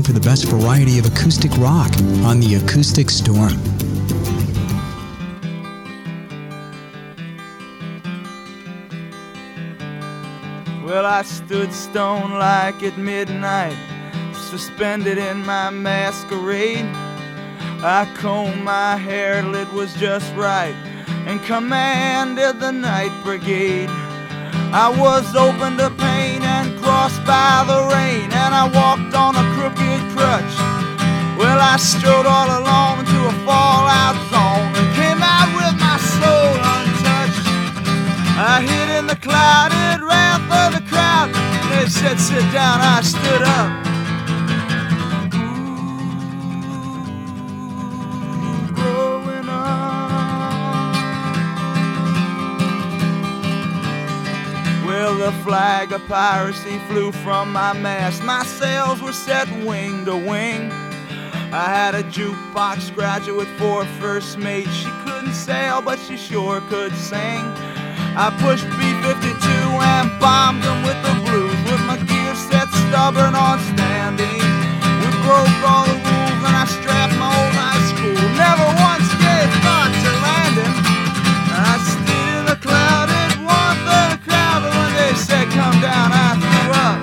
for the best variety of acoustic rock on The Acoustic Storm. Well, I stood stone-like at midnight, suspended in my masquerade. I combed my hair till it was just right and commanded the night brigade. I was open to pain and crossed by the rain, and I walked on a crooked crutch. Well, I strode all alone into a fallout zone and came out with my soul untouched. I hid in the clouded wrath of the crowd. They said, sit down, I stood up. Growing up. Well, the flag of piracy flew from my mast. My sails were set wing to wing. I had a jukebox graduate for a first mate. She couldn't sail, but she sure could sing. I pushed B-52 and bombed them with the blues, with my gear set stubborn on standing. We broke all the rules and I strapped my old high school. Never once gave thought to landing. I stood in the clouded warmth of the crowd, but when they said come down, I threw up.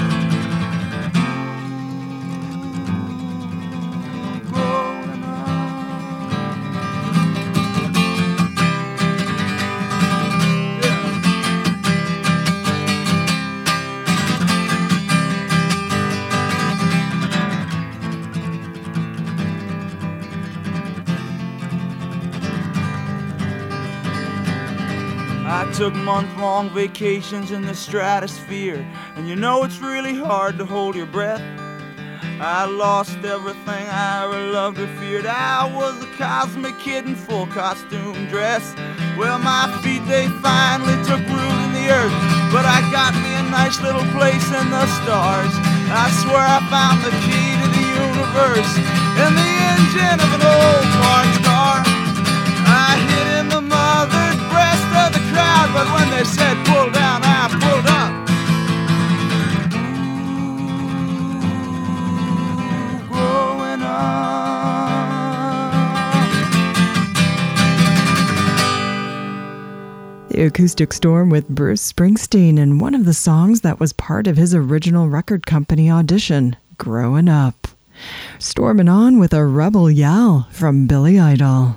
I took month-long vacations in the stratosphere, and you know it's really hard to hold your breath. I lost everything I ever loved or feared. I was a cosmic kid in full costume dress. Well, my feet, they finally took root in the earth, but I got me a nice little place in the stars. I swear I found the key to the universe in the engine of an old parked car. I hid in the mothered breast of the crowd, but when they said pull down, I pulled up. Growing up. The Acoustic Storm with Bruce Springsteen, and one of the songs that was part of his original record company audition, Growing Up. Storming on with a Rebel Yell from Billy Idol.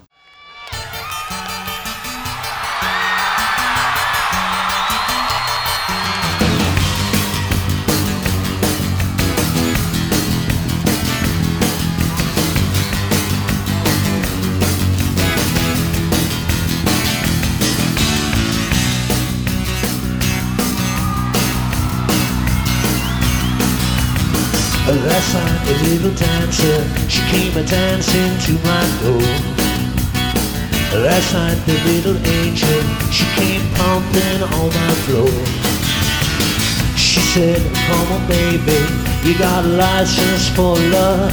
Last night a little dancer, she came a-dancing to my door. Last night the little angel, she came pumping on my floor. She said, come on baby, you got a license for love,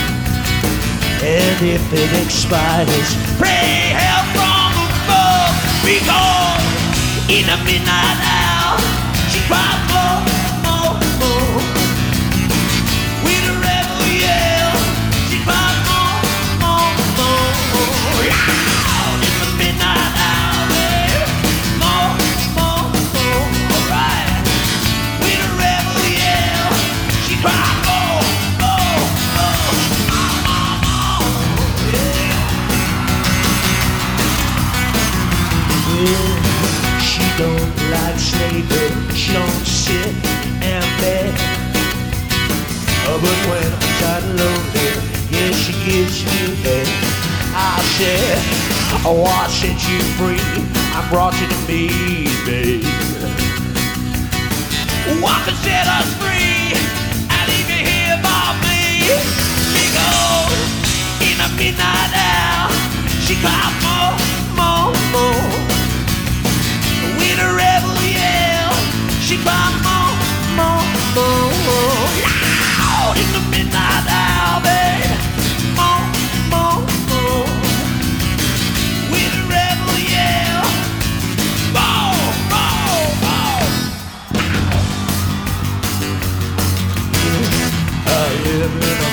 and if it expires, pray help from above. Because in the midnight hour, she cried more. She don't like slavery, she don't sit and beg. But when I'm tired and lonely, yeah, she gives me head. I said, oh, I set you free, I brought you to me, babe. What can set us free and leave you here by me? Because in the midnight hour, she cried more. With a rebel yell, she cried more. Loud in the midnight hour, babe. More. With a rebel yell, more. I live in a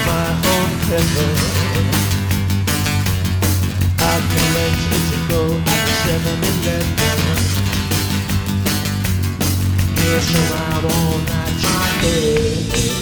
danced around all night trying to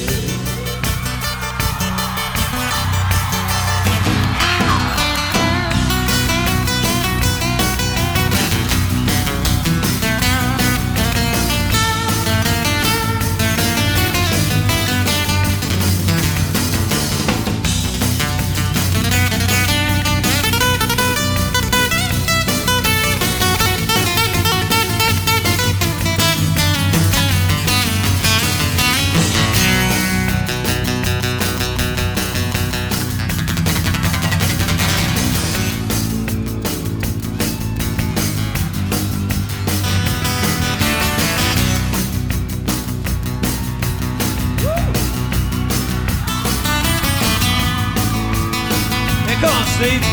Come on, Steve.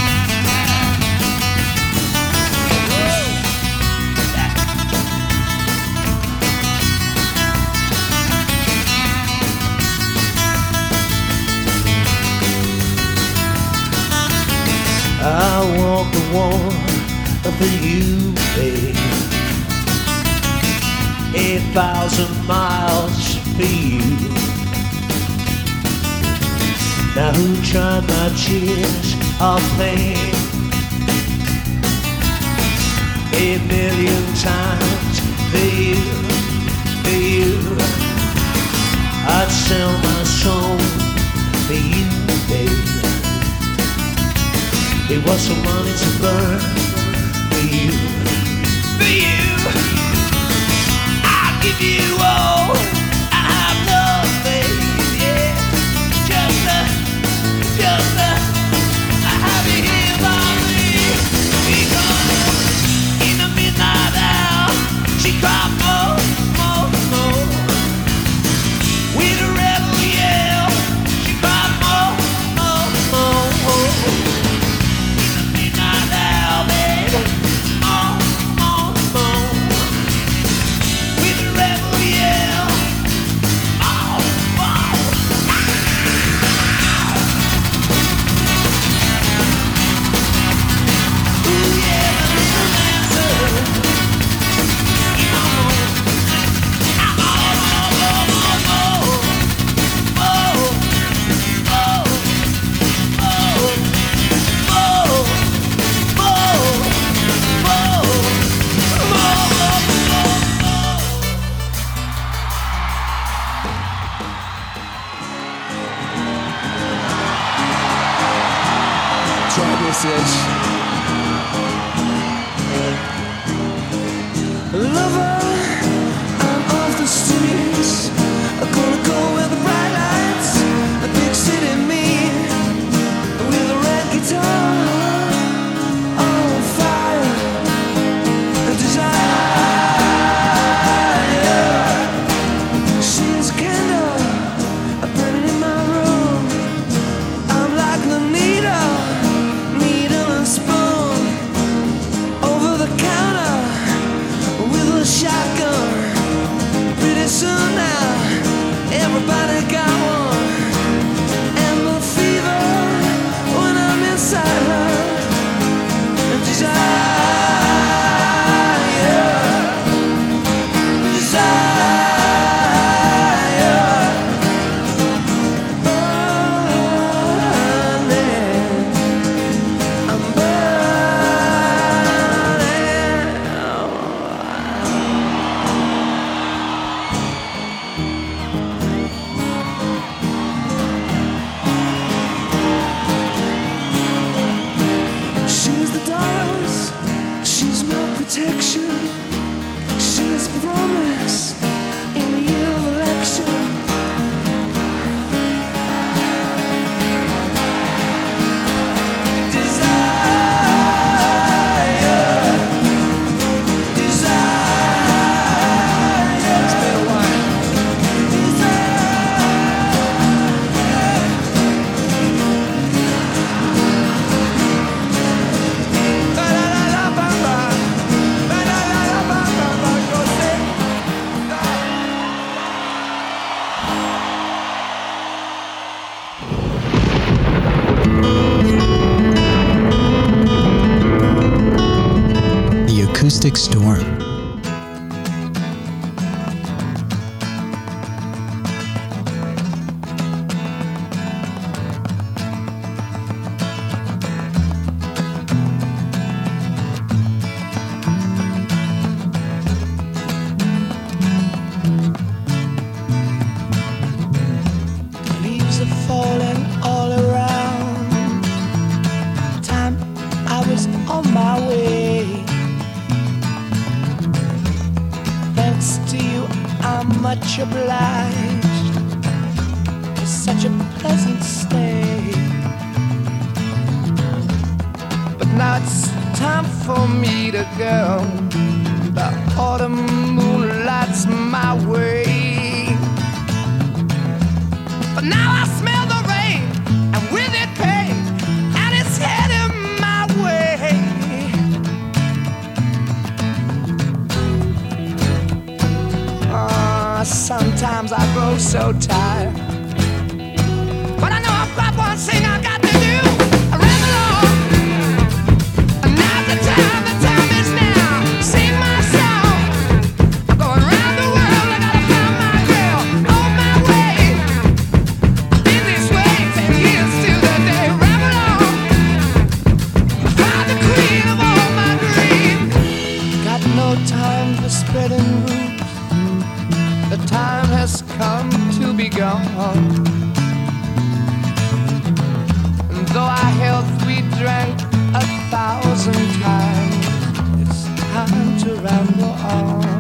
I walk the wall for you, babe. 8,000 miles for you. Now who tried my tears of pain 8,000,000 times for you, for you. I'd sell my soul for you, babe. It was some money to burn for you, for you. I'll give you all I have nothing, yeah. Just I have you here by me. Because in the midnight hour she cried more, more, more. With a rebel yell she cried more, more, more, more. In the midnight hour, baby, more, more, more. With a rebel yell, more, more. Lover, I'm off the streets. I'm gonna go where the bright lights, the big city meet. With a red guitar on fire, a desire. She's a candle burning in my room. I'm like the needle and spoon over the counter with a shotgun. Pretty soon now, everybody got one. And the fever when I'm inside her, desire, protection, she's promise in the year of election. Acoustic Storm. much obliged for such a pleasant stay. But now it's time for me to go. The autumn moonlight's my way. But now I smell the rain, and with it pain, and it's heading my way. Sometimes I grow so tired, but I know I've got one thing I got to do. I ramble on, and now's the time is now. Sing my song, I'm going around the world, I gotta find my girl on my way. I've been this way 10 years to the day. Ramble on, find the queen of all my dreams. Got no time for spreading roots. The time has come to be gone. And though our health we drank 1,000 times, it's time to ramble on.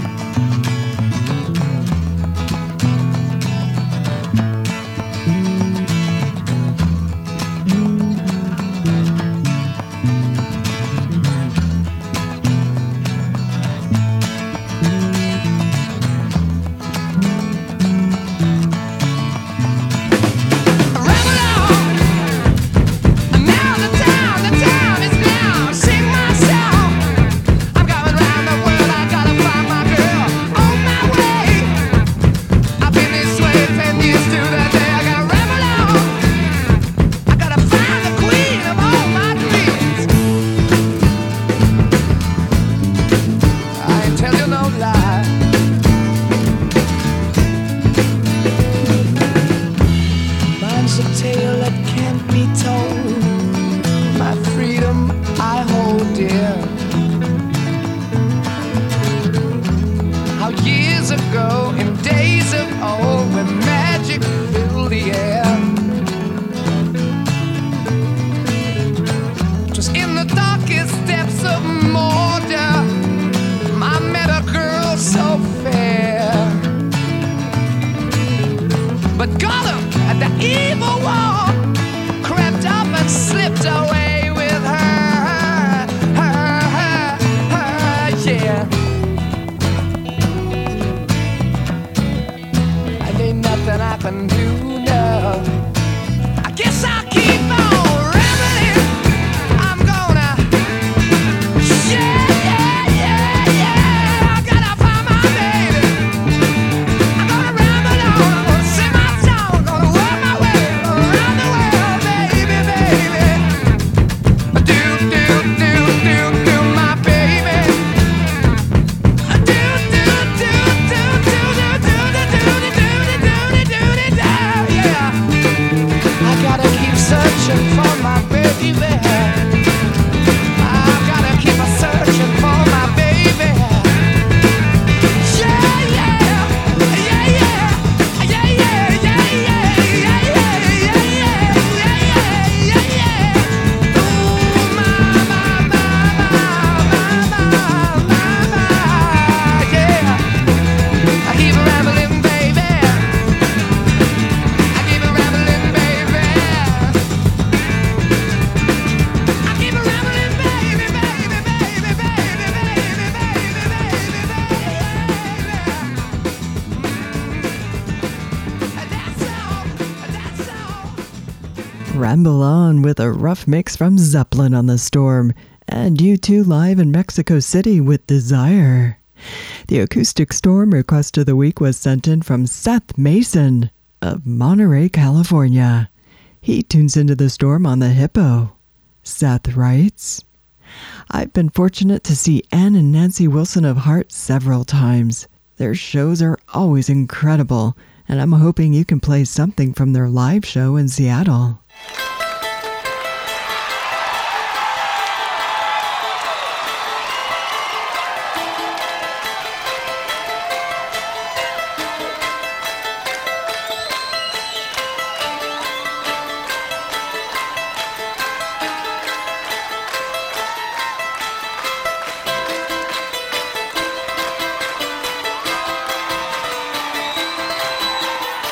Ramble On with a rough mix from Zeppelin on the Storm, and U2 live in Mexico City with Desire. The Acoustic Storm request of the week was sent in from Seth Mason of Monterey, California. He tunes into the storm on the Hippo. Seth writes, I've been fortunate to see Ann and Nancy Wilson of Heart several times. Their shows are always incredible, and I'm hoping you can play something from their live show in Seattle.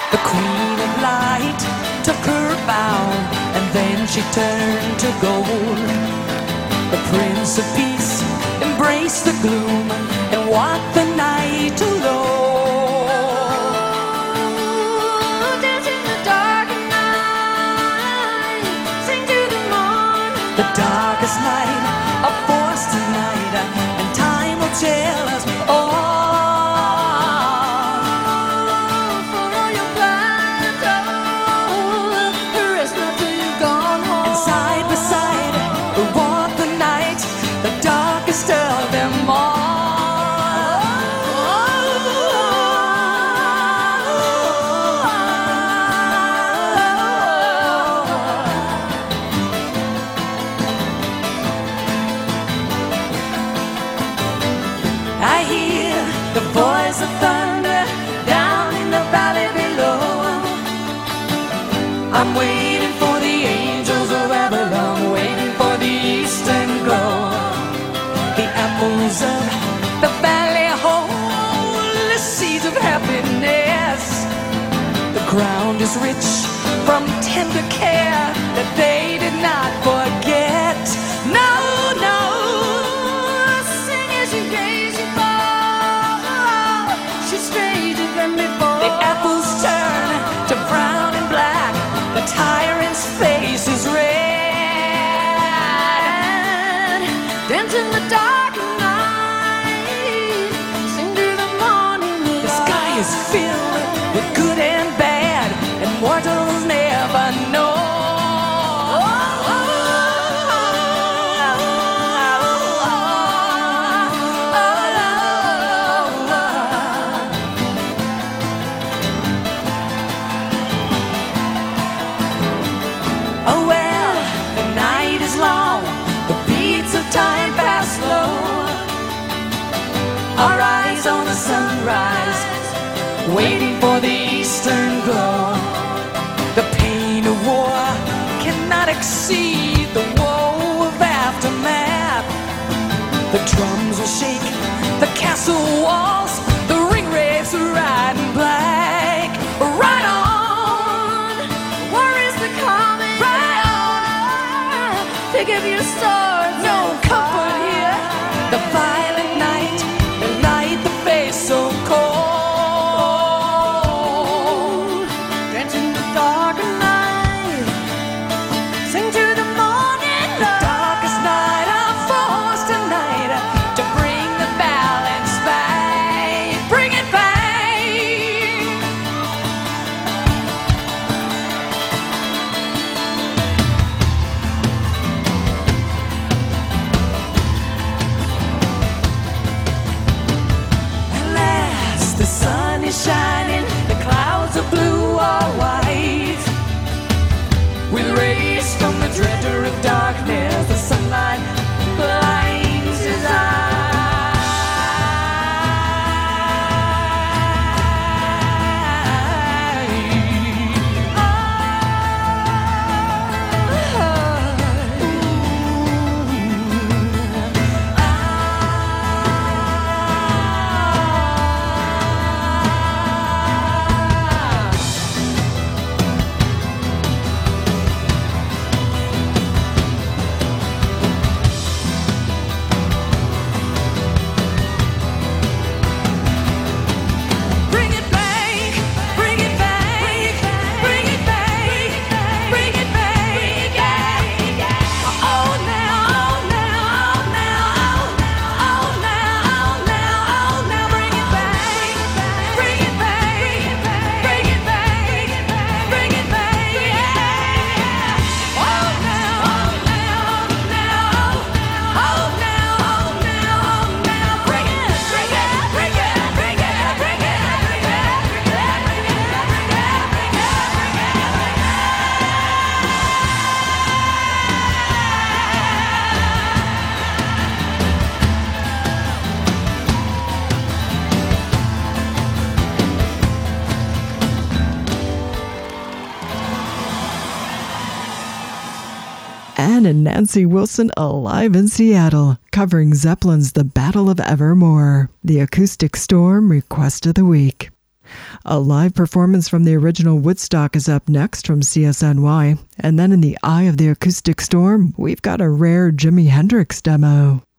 The queen of light took her bow, and then she turned to gold. The prince of peace embraced the gloom and walked the night alone. Dancing the dark night, sing to the morn. The darkest night, a force tonight, and time will tell us all. I'm waiting for the angels of Babylon, waiting for the eastern glow. The apples of the valley hold the seeds of happiness. The ground is rich from tender care that they did not forget. No, no, sing as you gaze, you fall. She's stranger than before. The apples turn to brown and black. The tyrant's face is red. Dance in the dark night, sing to the morning light. The sky is filled with good and bad, and mortals never know. Oh well, the night is long, the beats of time pass slow. Our eyes on the sunrise, waiting for the eastern glow. The pain of war cannot exceed the woe of aftermath. The drums will shake the castle walls, the ring raves red and black. Right on, war is the coming. Right on, pick up your swords. No comfort here. The violent night, the light, the face so cold. Dance in the dark night, sing to the morning light. The darkest night, I'll force tonight to bring the balance back. Bring it back. At last, the sun is shining, the clouds are blue or white. With rays from the dreader of darkness, the sunlight blinds his Bring it back, bring it back, bring it back, bring it back. Oh now, oh now, oh now, oh now, oh now, oh now, bring it back, bring it back, bring it back, bring it back. Oh now, oh now, oh now, oh now, oh now, bring it, bring it, bring it, bring it, bring it. Ann and Nancy Wilson alive in Seattle, covering Zeppelin's The Battle of Evermore, the Acoustic Storm Request of the Week. A live performance from the original Woodstock is up next from CSNY. And then in the eye of the acoustic storm, we've got a rare Jimi Hendrix demo.